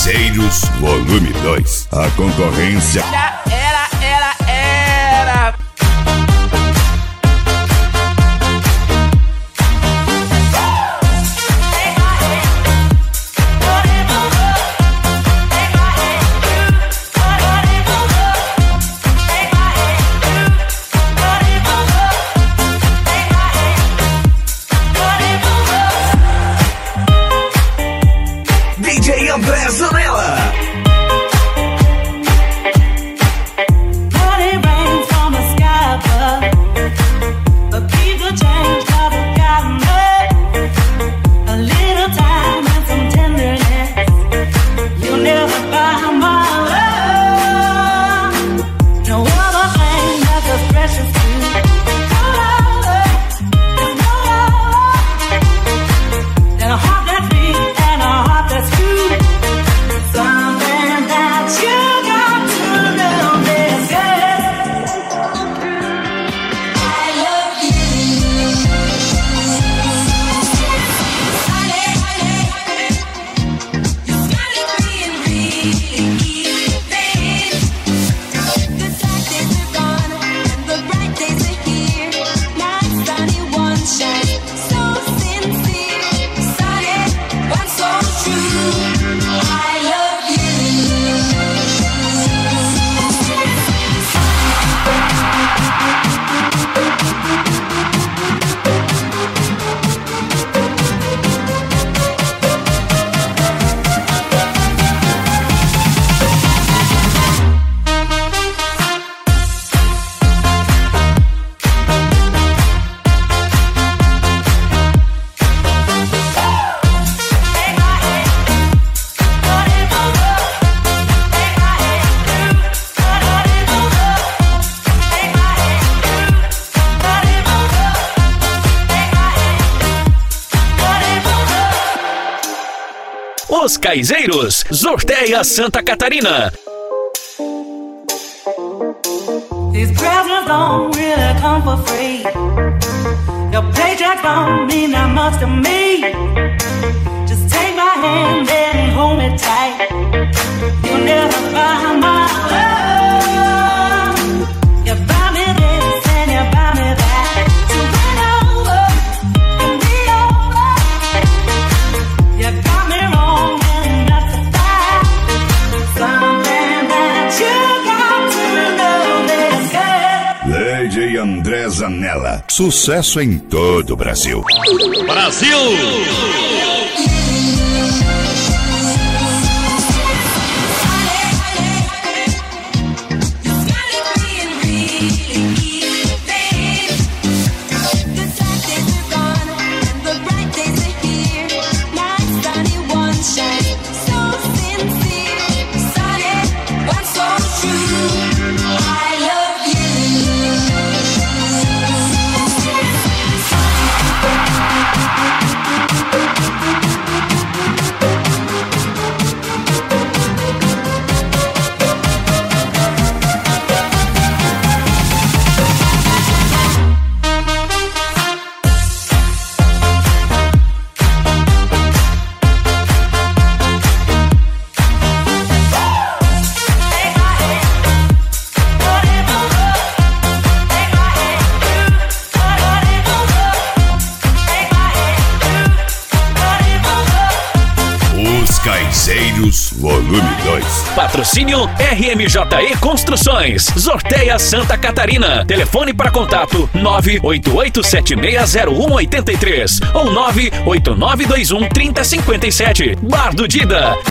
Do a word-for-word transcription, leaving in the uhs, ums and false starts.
Caizeiros Volume dois. A concorrência já era, era, era. D J André Zanella. Os Caizeiros, Sorteia Santa Catarina. These presents don't really come for free. Your paycheck don't mean that much to me. Just take my hand and hold me tight. You'll never buy my love. You buy me this and you buy me that. So win over and be over. You got me wrong and that's a fact. Something that you got to know this girl. Lady André Zanella. Sucesso em todo o Brasil. Brasil! Caizeiros Volume dois. Patrocínio R M J E Construções. Sorteia Santa Catarina. Telefone para contato nove oito oito sete seis zero um oito três ou nove oito nove dois um três zero cinco sete. Bar do Dida.